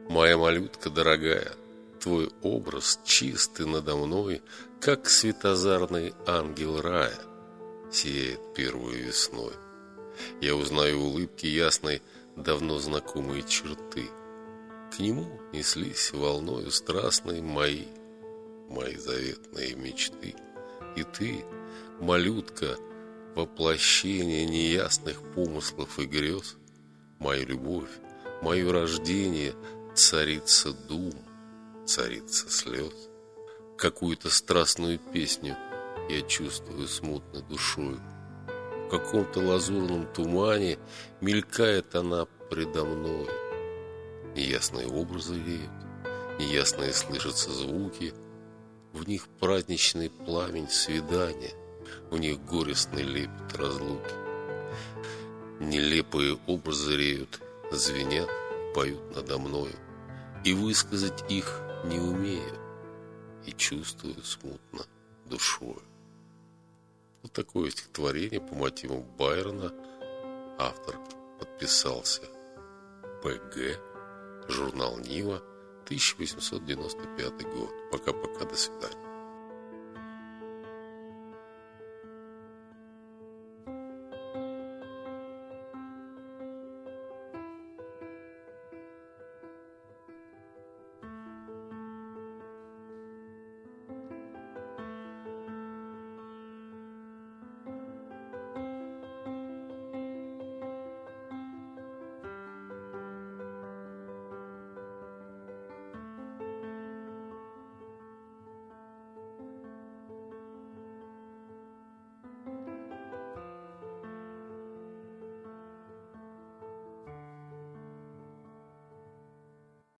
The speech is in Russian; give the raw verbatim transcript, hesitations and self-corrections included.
Моя малютка дорогая, твой образ чистый надо мной, как светозарный ангел рая сияет первой весной. Я узнаю улыбки ясной давно знакомые черты. К нему неслись волною страстной мои, мои заветные мечты. И ты, малютка, воплощение неясных помыслов и грез, мою любовь, мое рождение, царица дум, царица слез. Какую-то страстную песню я чувствую смутно душою. В каком-то лазурном тумане мелькает она предо мною. Неясные образы веют, неясные слышатся звуки. В них праздничный пламень свидания, в них горестный лепет разлуки. Нелепые образы реют, звенят, поют надо мною, и высказать их не умею, и чувствую смутно душою. Вот такое стихотворение по мотивам Байрона. Автор подписался П Г, журнал «Нива», тысяча восемьсот девяносто пятый год. Пока-пока, до свидания.